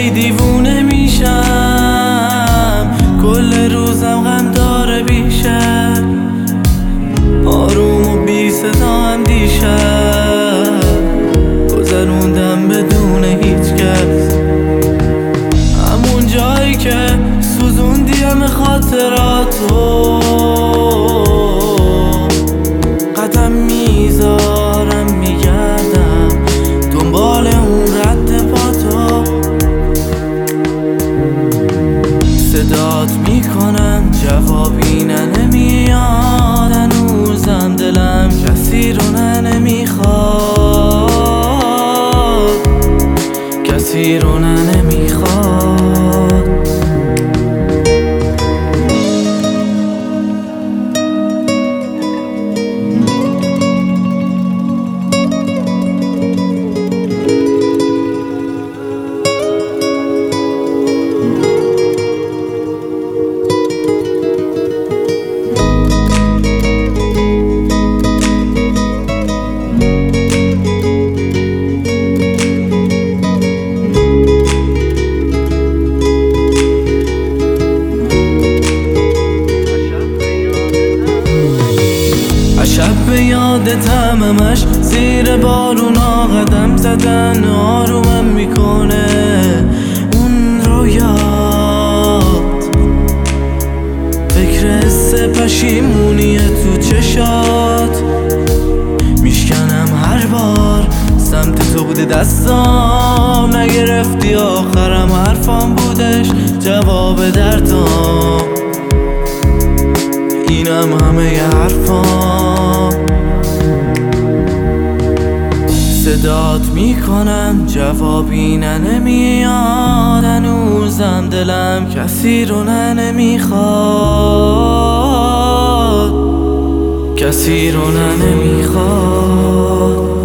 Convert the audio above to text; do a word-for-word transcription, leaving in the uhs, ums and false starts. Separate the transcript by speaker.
Speaker 1: هی دیوونه میشم، کل روزم غم داره بیشتر، آروم و بی صدا هم دیشب گذروندم بدون هیچ کس. همون جایی که سوزوندیم خاطراتو قدم میذارم میگردم دنبال اون رد پاتو، صدات میکنم جوابی نه نمیاد، هنوزم دلم کسی رو نه نمیخواد، کسی رو نه نمیخواد. شب به یادتم همش زیر بارونا قدم زدن، آرومم میکنه اون رویات، فکر حس پشیمونیه تو چشات، میشکنم هر بار سمت تو بوده دستام، نگرفتی آخرم حرفام بودش جواب دردام، اینم همه ی حرفام. صدات میکنم جوابی نه نمیاد، هنوزم دلم کسی رو نه نمیخواد، کسی رو نه نمیخواد.